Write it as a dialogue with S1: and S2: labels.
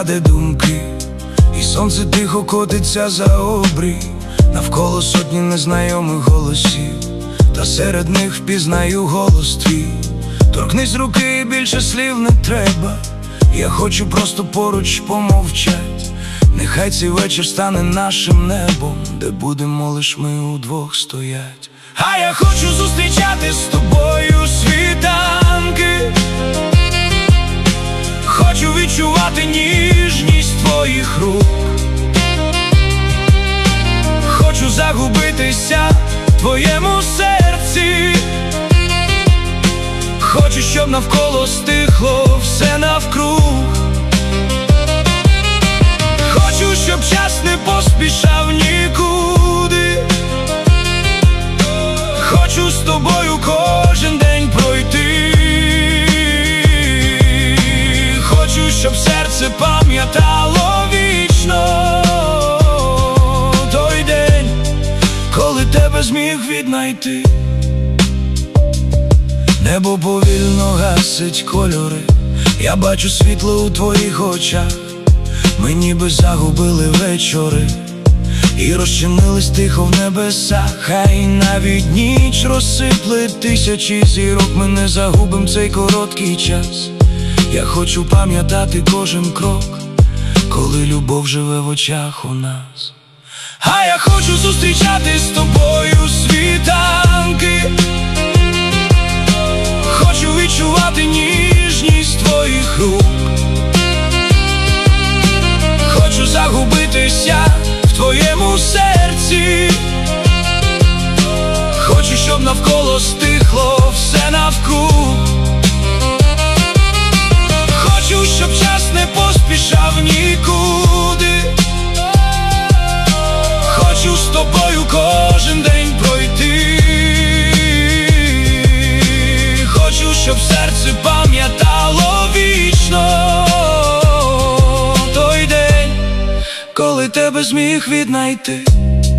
S1: краде думки, і сонце тихо котиться за обрій. Навколо сотні незнайомих голосів, та серед них впізнаю голос твій. Торкнись руки, більше слів не треба, я хочу просто поруч помовчать. Нехай цей вечір стане нашим небом, де будемо лиш ми удвох стоять. А я хочу зустрічати з тобою світанки, хочу відчувати ніжність твоїх рук, хочу загубитися в твоєму серці, хочу, щоб навколо стихло все навкруг. Хочу, щоб час не поспішав нікуди, хочу з тобою кожен день пройти. Хочу, щоб серце пам'ятало вічно той день, коли тебе зміг віднайти. Небо повільно гасить кольори, я бачу світло у твоїх очах. Ми ніби загубили вечори і розчинились тихо в небесах. Хай навіть ніч розсипле тисячі зірок, ми не загубим цей короткий час. Я хочу пам'ятати кожен крок, коли любов живе в очах у нас. А я хочу зустрічати з тобою світанки, хочу відчувати ніжність твоїх рук, хочу загубитися в твоєму серці, хочу, щоб навколо стихло все навкруг. Хочу, щоб час не поспішав нікуди, хочу з тобою кожен день пройти. Хочу, щоб серце пам'ятало вічно той день, коли тебе зміг віднайти.